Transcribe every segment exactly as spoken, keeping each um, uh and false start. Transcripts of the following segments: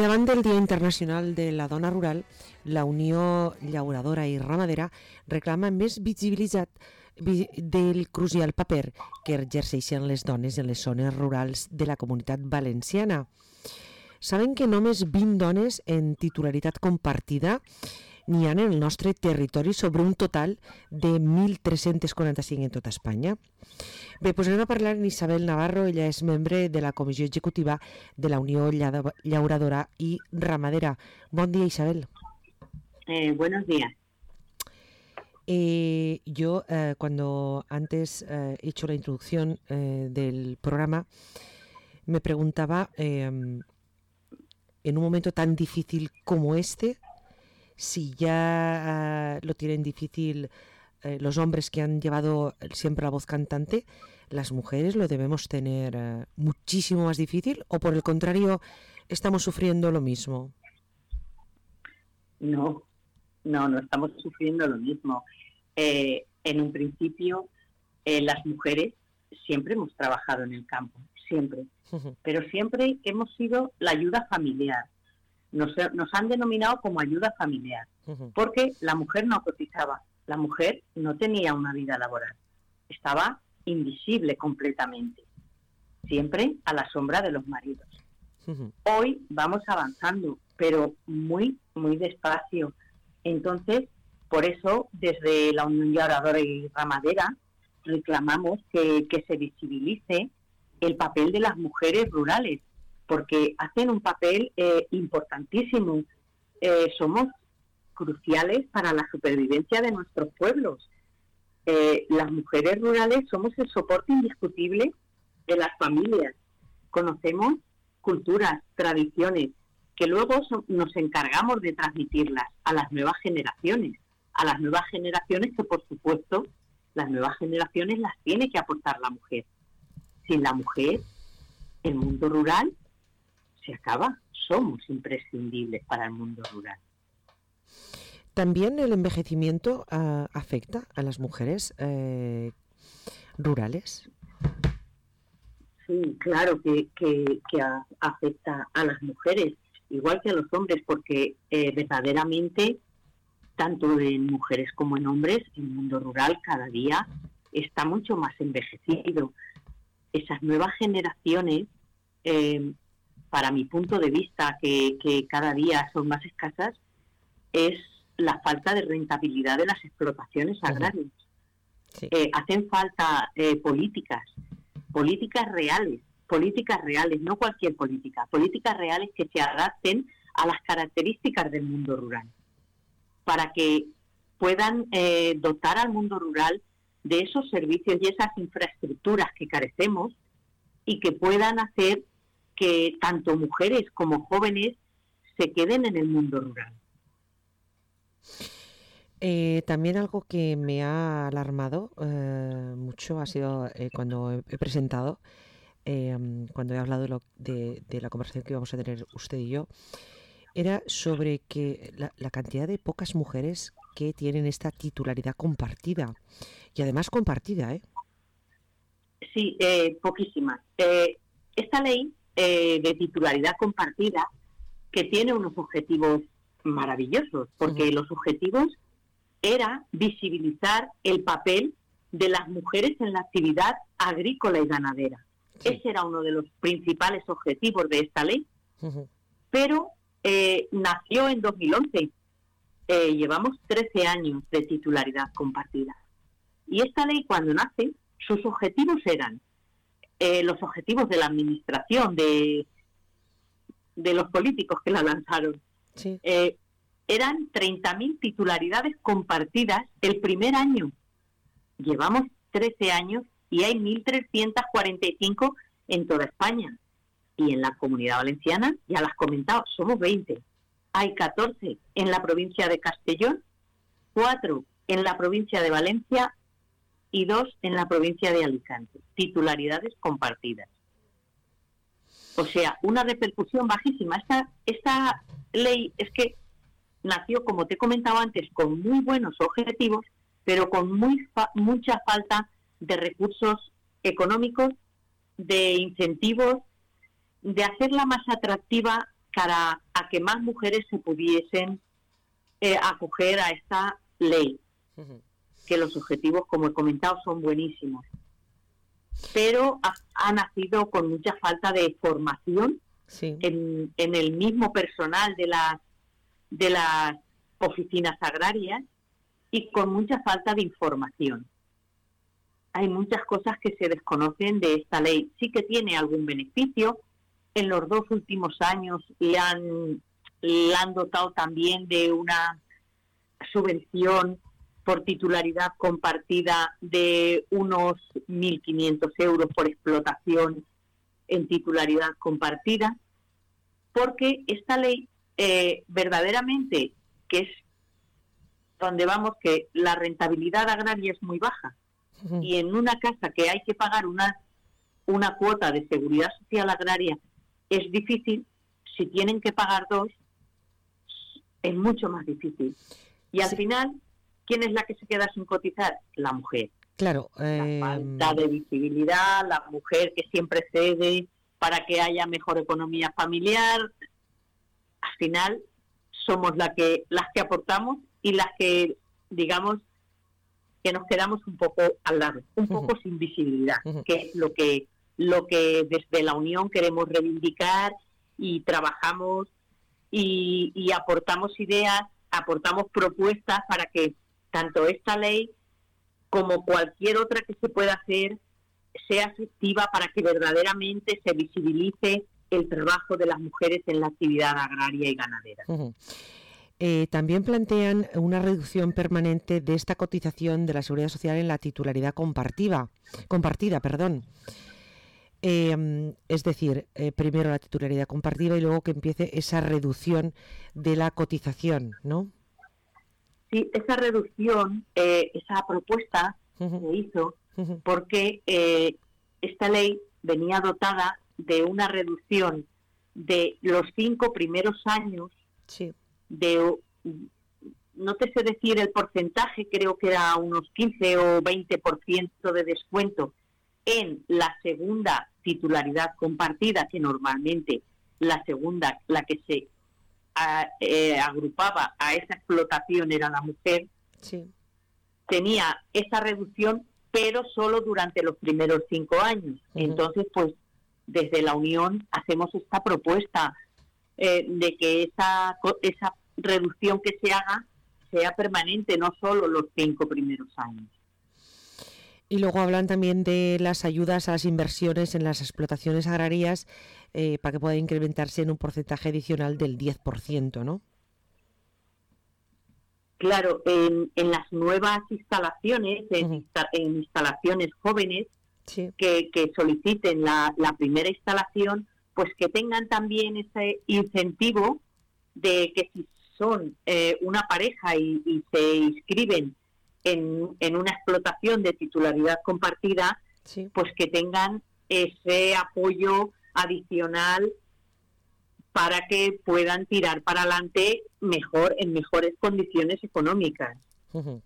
davant del Dia Internacional de la Dona Rural, la Unió Llauradora i Ramadera reclama més visibilitat del crucial paper que exerceixen les dones en les zones rurals de la Comunitat Valenciana. Saben que només vint dones en titularitat compartida n'hi ha en el nostre territori sobre un total de mil tres-cents quaranta-cinc en tota Espanya. Bé, doncs anem a parlar amb Isabel Navarro. Ella és membre de la Comissió Executiva de la Unió Llauradora y Ramadera. Bon dia, Isabel. Eh, buenos días. Eh, yo, eh, cuando antes eh, he hecho la introducción eh, del programa, me preguntaba, eh, en un momento tan difícil como este, si ya uh, lo tienen difícil eh, los hombres que han llevado siempre la voz cantante, las mujeres lo debemos tener uh, muchísimo más difícil, o por el contrario, estamos sufriendo lo mismo. No, no, no estamos sufriendo lo mismo. Eh, en un principio, eh, las mujeres siempre hemos trabajado en el campo, siempre, uh-huh. pero siempre hemos sido la ayuda familiar. Nos, nos han denominado como ayuda familiar, uh-huh. porque la mujer no cotizaba, la mujer no tenía una vida laboral, estaba invisible completamente, siempre a la sombra de los maridos. Uh-huh. Hoy vamos avanzando, pero muy, muy despacio. Entonces, por eso, desde la Unión Llauradora y Ramadera, reclamamos que, que se visibilice el papel de las mujeres rurales, porque hacen un papel eh, importantísimo. Eh, somos cruciales para la supervivencia de nuestros pueblos. Eh, las mujeres rurales somos el soporte indiscutible de las familias. Conocemos culturas, tradiciones, que luego so- nos encargamos de transmitirlas a las nuevas generaciones. A las nuevas generaciones que, por supuesto, las nuevas generaciones las tiene que aportar la mujer. Sin la mujer, el mundo rural se acaba. Somos imprescindibles para el mundo rural. ¿También el envejecimiento uh, afecta a las mujeres eh, rurales? Sí, claro que, que, que a, afecta a las mujeres, igual que a los hombres, porque eh, verdaderamente, tanto en mujeres como en hombres, el mundo rural cada día está mucho más envejecido. Esas nuevas generaciones, eh, para mi punto de vista, que, que cada día son más escasas, es la falta de rentabilidad de las explotaciones agrarias. Sí. Eh, hacen falta eh, políticas, políticas reales, políticas reales, no cualquier política, políticas reales que se adapten a las características del mundo rural, para que puedan eh, dotar al mundo rural de esos servicios y esas infraestructuras que carecemos, y que puedan hacer que tanto mujeres como jóvenes se queden en el mundo rural. Eh, también algo que me ha alarmado eh, mucho ha sido eh, cuando he, he presentado, eh, cuando he hablado de, lo, de, de la conversación que íbamos a tener usted y yo, era sobre que la, la cantidad de pocas mujeres que tienen esta titularidad compartida, y además compartida, ¿eh? Sí, eh, poquísimas. Eh, esta ley eh, de titularidad compartida, que tiene unos objetivos maravillosos, porque uh-huh. los objetivos era visibilizar el papel de las mujeres en la actividad agrícola y ganadera. Sí. Ese era uno de los principales objetivos de esta ley. Uh-huh. Pero eh, nació en dos mil once. Eh, llevamos trece años de titularidad compartida. Y esta ley, cuando nace, sus objetivos eran eh, los objetivos de la administración, de, de los políticos que la lanzaron. Sí. Eh, eran treinta mil titularidades compartidas el primer año. Llevamos trece años y hay mil trescientos cuarenta y cinco en toda España. Y en la Comunidad Valenciana, ya las he comentado, somos veinte. Hay catorce en la provincia de Castellón, cuatro en la provincia de Valencia y dos en la provincia de Alicante. Titularidades compartidas. O sea, una repercusión bajísima. Esta, esta ley es que nació, como te he comentado antes, con muy buenos objetivos, pero con muy fa- mucha falta de recursos económicos, de incentivos, de hacerla más atractiva cara a que más mujeres se pudiesen eh, acoger a esta ley, uh-huh. que los objetivos, como he comentado, son buenísimos, pero ha, ha nacido con mucha falta de formación sí. en, en el mismo personal de las de las oficinas agrarias y con mucha falta de información. Hay muchas cosas que se desconocen de esta ley. Sí que tiene algún beneficio. En los dos últimos años le han, le han dotado también de una subvención por titularidad compartida de unos mil quinientos euros por explotación en titularidad compartida, porque esta ley eh, verdaderamente, que es donde vamos, que la rentabilidad agraria es muy baja, uh-huh. y en una casa que hay que pagar una, una cuota de seguridad social agraria es difícil, si tienen que pagar dos, es mucho más difícil. Y al sí. final, ¿quién es la que se queda sin cotizar? La mujer. Claro. Eh... La falta de visibilidad, la mujer que siempre cede para que haya mejor economía familiar. Al final, somos la que, las que aportamos y las que, digamos, que nos quedamos un poco al lado, un poco uh-huh. sin visibilidad, uh-huh. que es lo que, lo que desde la Unión queremos reivindicar y trabajamos y, y aportamos ideas, aportamos propuestas para que tanto esta ley como cualquier otra que se pueda hacer sea efectiva para que verdaderamente se visibilice el trabajo de las mujeres en la actividad agraria y ganadera. Uh-huh. Eh, también plantean una reducción permanente de esta cotización de la Seguridad Social en la titularidad compartida, compartida, perdón. Eh, es decir, eh, primero la titularidad compartida y luego que empiece esa reducción de la cotización, ¿no? Sí, esa reducción, eh, esa propuesta uh-huh. se hizo uh-huh. porque eh, esta ley venía dotada de una reducción de los cinco primeros años sí. de, no te sé decir el porcentaje, creo que era unos quince o veinte por ciento de descuento en la segunda titularidad compartida, que normalmente la segunda, la que se a, eh, agrupaba a esa explotación era la mujer, sí. tenía esa reducción, pero solo durante los primeros cinco años. Uh-huh. Entonces, pues, desde la Unión hacemos esta propuesta eh, de que esa, esa reducción que se haga sea permanente, no solo los cinco primeros años. Y luego hablan también de las ayudas a las inversiones en las explotaciones agrarias eh, para que pueda incrementarse en un porcentaje adicional del diez por ciento, ¿no? Claro, en, en las nuevas instalaciones, en, uh-huh. insta, en instalaciones jóvenes sí. que, que soliciten la, la primera instalación, pues que tengan también ese incentivo de que si son eh, una pareja y, y se inscriben En, en una explotación de titularidad compartida, sí. pues que tengan ese apoyo adicional para que puedan tirar para adelante mejor, en mejores condiciones económicas. Uh-huh.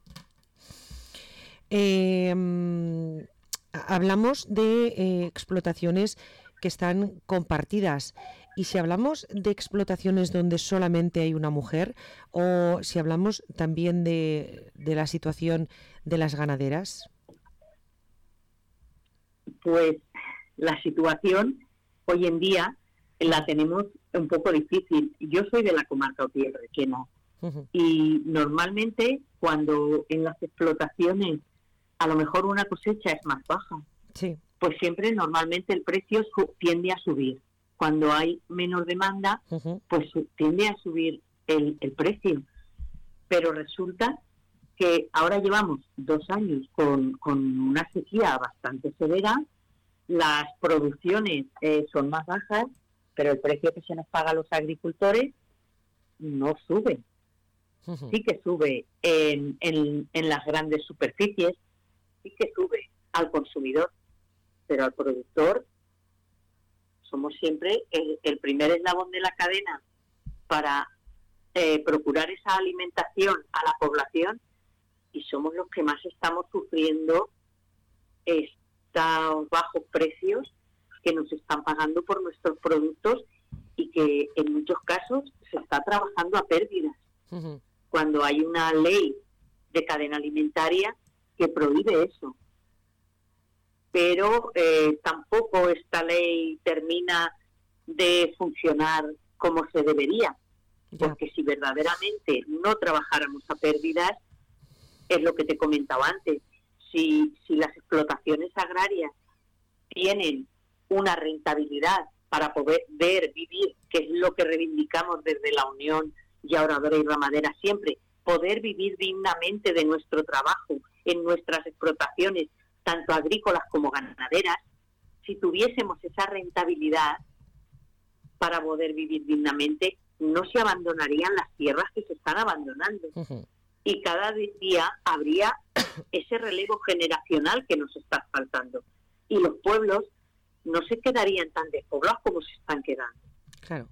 Eh, um, hablamos de eh, explotaciones que están compartidas. Y si hablamos de explotaciones donde solamente hay una mujer, o si hablamos también de, de la situación de las ganaderas. Pues la situación hoy en día la tenemos un poco difícil. Yo soy de la comarca Otierrequena uh-huh. y normalmente cuando en las explotaciones a lo mejor una cosecha es más baja, sí. pues siempre normalmente el precio su- tiende a subir. Cuando hay menos demanda, uh-huh. pues tiende a subir el, el precio. Pero resulta que ahora llevamos dos años con, con una sequía bastante severa, las producciones eh, son más bajas, pero el precio que se nos paga a los agricultores no sube. Uh-huh. Sí que sube en, en, en las grandes superficies, sí que sube al consumidor, pero al productor somos siempre el, el primer eslabón de la cadena para eh, procurar esa alimentación a la población y somos los que más estamos sufriendo estos bajos precios que nos están pagando por nuestros productos y que en muchos casos se está trabajando a pérdidas, Uh-huh. cuando hay una ley de cadena alimentaria que prohíbe eso. Pero eh, tampoco esta ley termina de funcionar como se debería, Ya. porque si verdaderamente no trabajáramos a pérdidas, es lo que te comentaba antes, si, si las explotaciones agrarias tienen una rentabilidad para poder vivir, que es lo que reivindicamos desde la Unión Llauradora y Ramadera siempre, poder vivir dignamente de nuestro trabajo en nuestras explotaciones, tanto agrícolas como ganaderas, si tuviésemos esa rentabilidad para poder vivir dignamente, no se abandonarían las tierras que se están abandonando. Uh-huh. Y cada día habría ese relevo generacional que nos está faltando. Y los pueblos no se quedarían tan despoblados como se están quedando. Claro.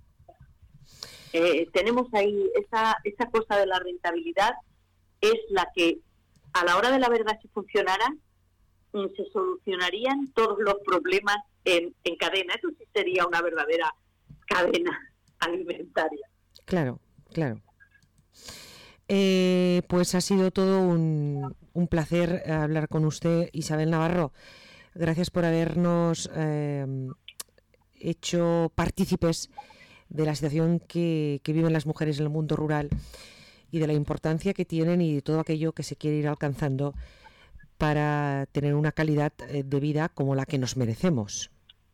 Eh, tenemos ahí esa, esa cosa de la rentabilidad, es la que a la hora de la verdad, si funcionara, se solucionarían todos los problemas en, en cadena. Eso sí sería una verdadera cadena alimentaria. Claro, claro. Eh, pues ha sido todo un, un placer hablar con usted, Isabel Navarro. Gracias por habernos eh, hecho partícipes de la situación que, que viven las mujeres en el mundo rural y de la importancia que tienen y de todo aquello que se quiere ir alcanzando para tener una calidad de vida como la que nos merecemos.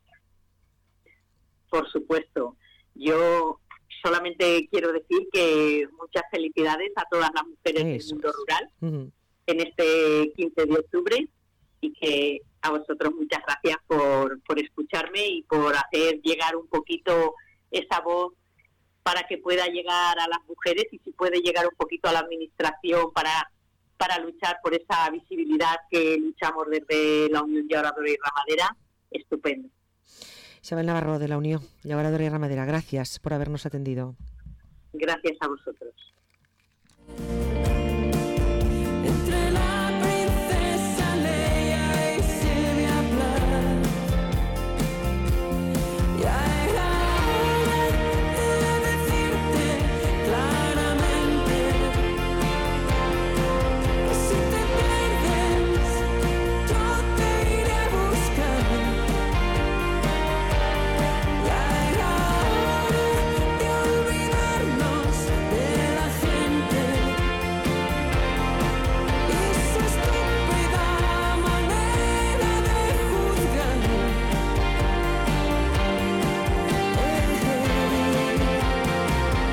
Por supuesto. Yo solamente quiero decir que muchas felicidades a todas las mujeres Eso del mundo rural uh-huh. en este quince de octubre, y que a vosotros muchas gracias por, por escucharme y por hacer llegar un poquito esa voz para que pueda llegar a las mujeres, y si puede llegar un poquito a la administración para, para luchar por esa visibilidad que luchamos desde la Unión Llauradora y Ramadera, estupendo. Isabel Navarro, de la Unión Llauradora y Ramadera, gracias por habernos atendido. Gracias a vosotros.